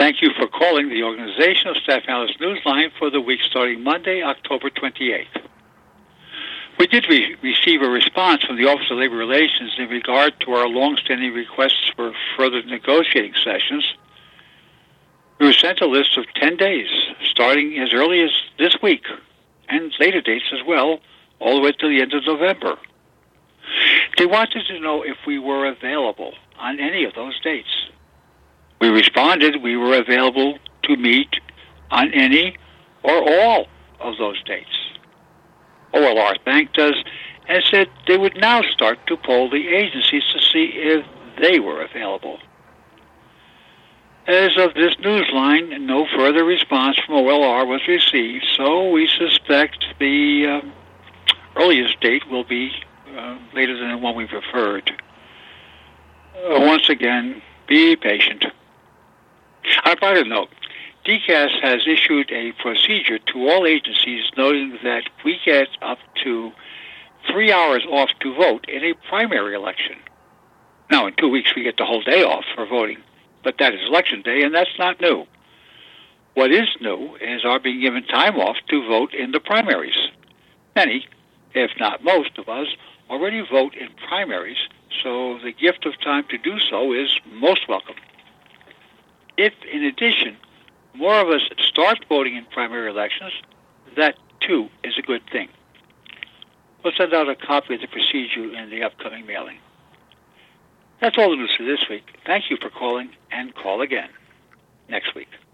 Thank you for calling the Organization of Staff Analysts Newsline for the week starting Monday, October 28th. We did receive a response from the Office of Labor Relations in regard to our long-standing requests for further negotiating sessions. We were sent a list of 10 days, starting as early as this week, and later dates as well, all the way to the end of November. They wanted to know if we were available on any of those dates. We responded we were available to meet on any or all of those dates. OLR thanked us and said they would now start to poll the agencies to see if they were available. As of this newsline, no further response from OLR was received, so we suspect the earliest date will be later than the one we preferred. Once again, be patient. On a brighter note, DCAS has issued a procedure to all agencies noting that we get up to 3 hours off to vote in a primary election. Now, in 2 weeks, we get the whole day off for voting, but that is election day, and that's not new. What is new is our being given time off to vote in the primaries. Many, if not most of us, already vote in primaries, so the gift of time to do so is most welcome. If, in addition, more of us start voting in primary elections, that, too, is a good thing. We'll send out a copy of the procedure in the upcoming mailing. That's all the news for this week. Thank you for calling, and call again next week.